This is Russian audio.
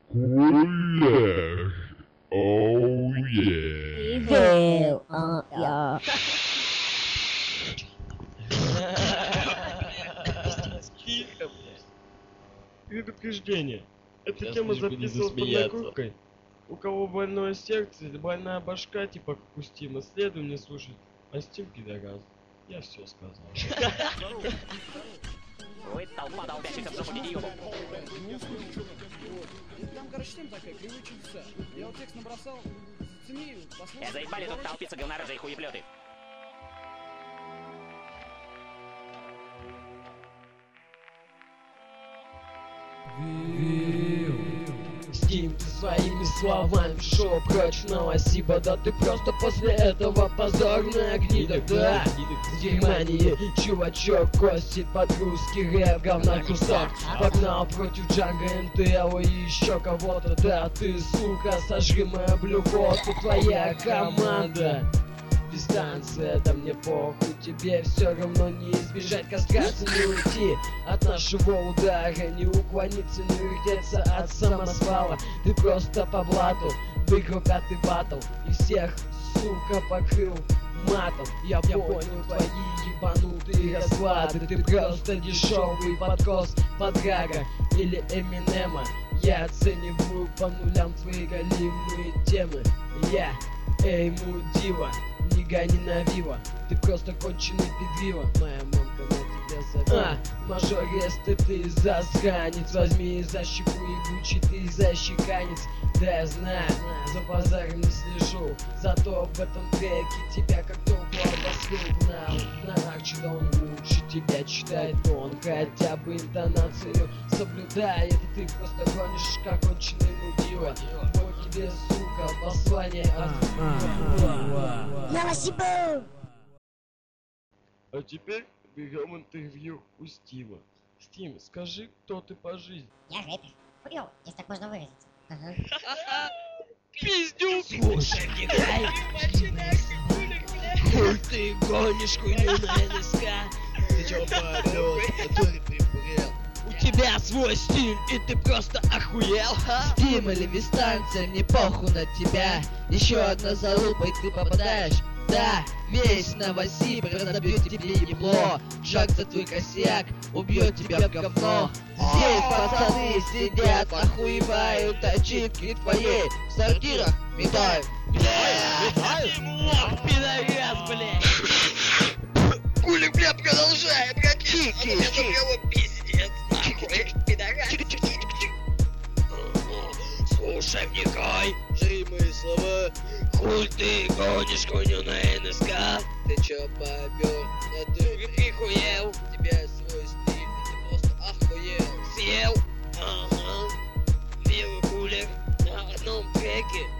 Кулеш. Оу е. Evil. Yeah. Тихо, блядь. Предупреждение. Эта Сейчас тема лишь бы не записывалась под засмеяться. накруткой. У кого больное сердце или больная башка, типа как у Стима, следует не слушать. А Стим пидорас. Я все сказал. Вы толпа долбящих в жопу идиотов. Там, короче, тема такая, кривые чудеса. Я вот текст набросал, зацени, послушай. Заебали тут толпиться говнорожи и хуеплеты. Стим, ты своими словами шел прочь, но спасибо, да ты просто после этого позорная гнида, да. В Германии чувачок косит под русский рэп, говна кусок. Погнал против Джанга НТЛ и еще кого-то, да ты, сука, сожри мою блювоту, твоя команда. Дистанция, да мне похуй, тебе все равно не избежать кастрации, не уйти от нашего удара, не уклониться, не уйдеться от самосвала. Ты просто по блату выиграл 5-й батл и всех, сука, покрыл матом. Я понял твои ебанутые расклады, ты просто дешевый подкос под Гага или Эминема. Я оцениваю по нулям твои галимые темы. Я, эй, мудила, не гони на вива, ты просто конченый педвива. Моя мамка на тебя зовет. Мажористы, ты засранец, возьми за щеку ебучий, ты защеканец. Да я знаю, за базаром не слежу, зато в этом треке тебя как толпу обоснул. На арчи да он лучше тебя читает, он хотя бы интонацию соблюдает. И ты просто гонишь как конченый мудила. Вот тебе, сука, послание от Спасибо. А теперь берем интервью у Стима. Стим, скажи, кто ты по жизни? Я рэпер. Хуёв, если так можно выразиться. Ага. пиздюк. Слушай, негай, хуй ты гонишь хуйню на НСК. Ты чё, парёт, который прибрел? У тебя свой стиль, и ты просто охуел, ха? Стим или дистанция, мне похуй на тебя. Еще одна залупа, и ты попадаешь. Да, весь Новосиб разобьет тебе ебло. Шаг за твой косяк, убьет тебя в говно. Здесь пацаны сидят, охуевают ачивки твоей. В сортирах метают. Лох, пидорас, блядь. Кулик, бля, продолжай, братишка. Пиздец, нахуй, пидорас. Слушай, вникай, жри мои слова. Хуй ты гонишь хуйню на НСК. Ты чё, бобер, на ты Прихуел, у тебя свой стиль, и ты просто охуел. съел. Ага. Белый кулер на одном треке.